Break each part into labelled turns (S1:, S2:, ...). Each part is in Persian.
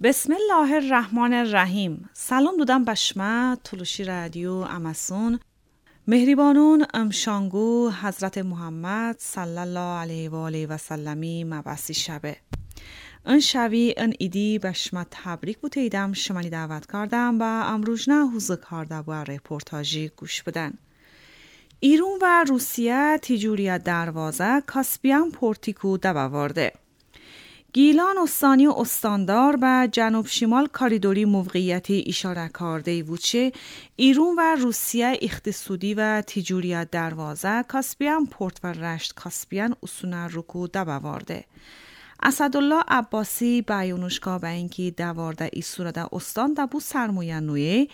S1: بسم الله الرحمن الرحیم. سلام دودم بشمه تلوشی رادیو امسون مهریبانون امشانگو حضرت محمد صلی الله علیه و آله و سلمی مبعثی شبه ان شوی ان ایدی بشمه تبریک بوده ایدم شمانی دعوت کردم و امروز نه حوزه کارده و رپورتاجی گوش بدن. ایران و روسیه تیجوری دروازه کاسپیان پورتیکو دباورده. گیلان استانی و استاندار به جنوب شمال کاریدوری موقعیتی اشاره کرده وچه ایران و روسیه اقتصادی و تجاری دروازه کاسپیان پورت و رشت کاسپیان اسونه رکو دباورده. اسدالله عباسی بیانوشکا به اینکه دوارده ای صورت استان دبو سرمایه نوی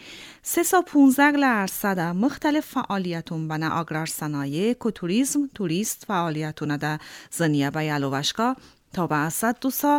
S1: 315% مختلف فعالیتون بنا آگرار صنایع که توریست فعالیتون ده زنیه به یلوشکا تا به اسد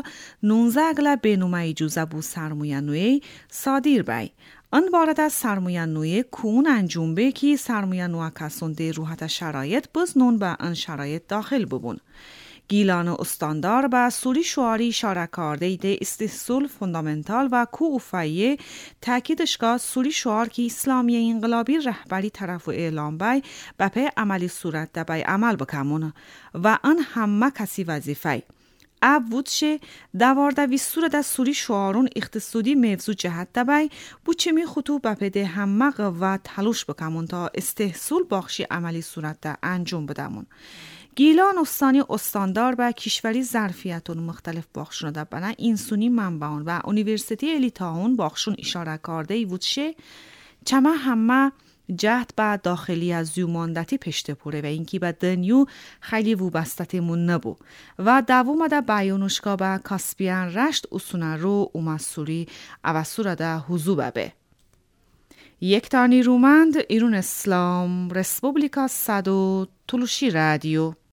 S1: 219 بینومه جوزه بو سرمایه نوی صادیر بای. آن بارد از سرمایه نوی کون انجام به که سرمایه نوی کسون ده روحت شرایط بزنون به آن شرایط داخل ببون. گیلان استاندار به سوری شعاری اشاره کرده ده استحصال فوندامنتال و کوفایی تاکیدشگاه سوری شعار که اسلامی انقلابی رهبری طرف و اعلام بای به پی عملی صورت ده بای عمل بکمونه و آن همه کسی وظیفه وودشه دوارده ویسور ده سوری شعارون اقتصادی موضوع جهت دبای بوچه می خطو بپده همه قوه تلوش بکمون تا استحصول باخشی عملی صورت ده انجام بدمون. گیلان استانی استاندار به کشوری ظرفیتون مختلف باخشون ده بنا اینسونی منبعون و اونیورسیتی الیتاون باخشون اشاره کرده وودشه چمه همه جهت با داخلی از زیوماندتی پشته پوره و اینکی با دنیو خیلی وابستتمون نبو و دوام ده بیانوشکا با کاسپیان رشت اسونه رو اومسوری اوسور ده حضوبه به. یک تانی رومند ایرون اسلام رسپوبلیکا صدو تلوشی رادیو